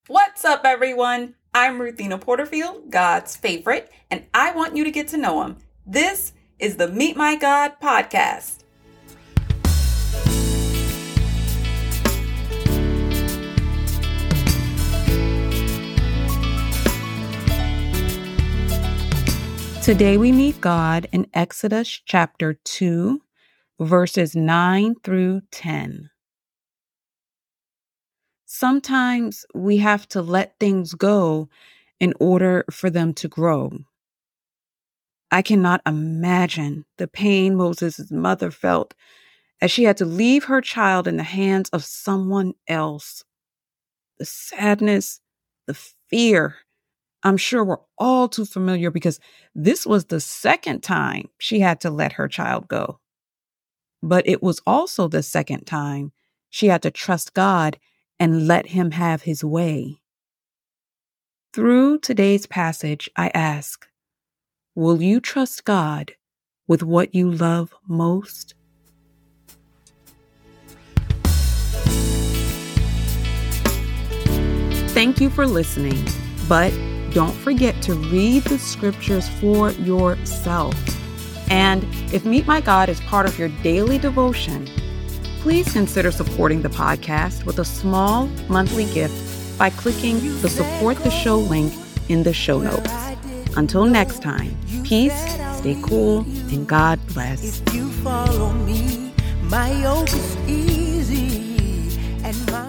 What's up, everyone? I'm Ruthina Porterfield, God's favorite, and I want you to get to know him. This is the Meet My God podcast. Today we meet God in Exodus chapter 2, verses 9 through 10. Sometimes we have to let things go in order for them to grow. I cannot imagine the pain Moses' mother felt as she had to leave her child in the hands of someone else. The sadness, the fear, I'm sure we're all too familiar because this was the second time she had to let her child go. But it was also the second time she had to trust God and let him have his way. Through today's passage, I ask, will you trust God with what you love most? Thank you for listening, but don't forget to read the scriptures for yourself. And if Meet My God is part of your daily devotion, please consider supporting the podcast with a small monthly gift by clicking the Support the Show link in the show notes. Until next time, peace, stay cool, and God bless. If you follow me, my yoke is easy and my